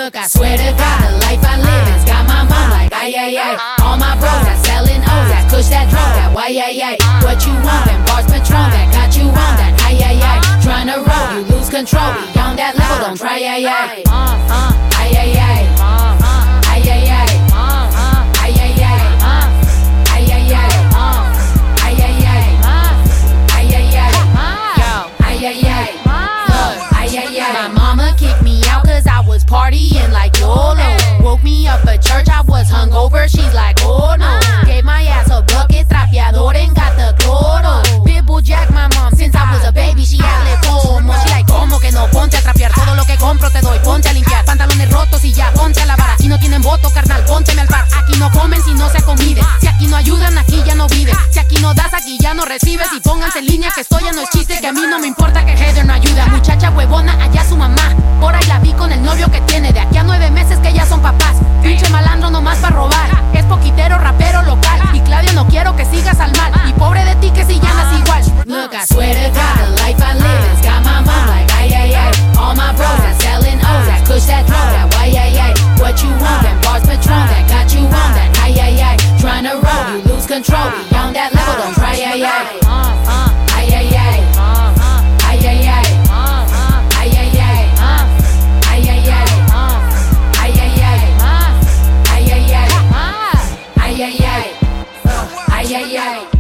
Look, I swear to God, the life I live has got my mom like ay ay ay. All my bros that selling O's, that kush, that drum, that why ay ay. What you want, them bars Patron, that got you on that ay ay ay. Tryna roll, you lose control, beyond that level, don't try ay ay. Ay ay ay. Ay ay ay. Ay ay ay. Ay ay ay. Ay ay ay. Ay ay ay. Ay ay ay. Look, ay ay ay. My mama kicked me out 'cause I was partying like YOLO. Woke me up at church, I was hungover, she's like, oh no. Gave my ass a bucket, trapeador, and got the cloro. Pitbull Jack, my mom, since I was a baby, she hable como. She like, como que no, ponte a trapear, todo lo que compro te doy, ponte a limpiar. Pantalones rotos y ya, ponte a lavar. Aquí no tienen voto, carnal, pónteme al par. Aquí no comen si no se acomiden. Si aquí no ayudan, aquí ya no viven. Si aquí no das, aquí ya no recibes. Y pónganse en línea que esto ya no es chiste, que a mí no me importa que Heather no ayuda. Muchacha huevona, allá su mamá. Por ahí la vi con el novio que tiene. De aquí a 9 meses que ya son papás. Pinche malandro nomás para robar. Es poquitero, rapero local. Y Claudio, no quiero que sigas al mal. Y pobre de ti que si llamas igual. Look, I swear to God, the life I live has got my mom like ay ay ay. All my bros that selling O's, that kush, that drum, that why ay ay. What you want, them bars Patron, that got you on that ay ay ay. Tryna roll, you lose control, beyond that level, don't try ay ay. Ay ay ay. Ay ay ay. Ay ay ay. Ay ay ay. Ay ay ay. Ay ay ay. Ay ay ay. Ay ay ay.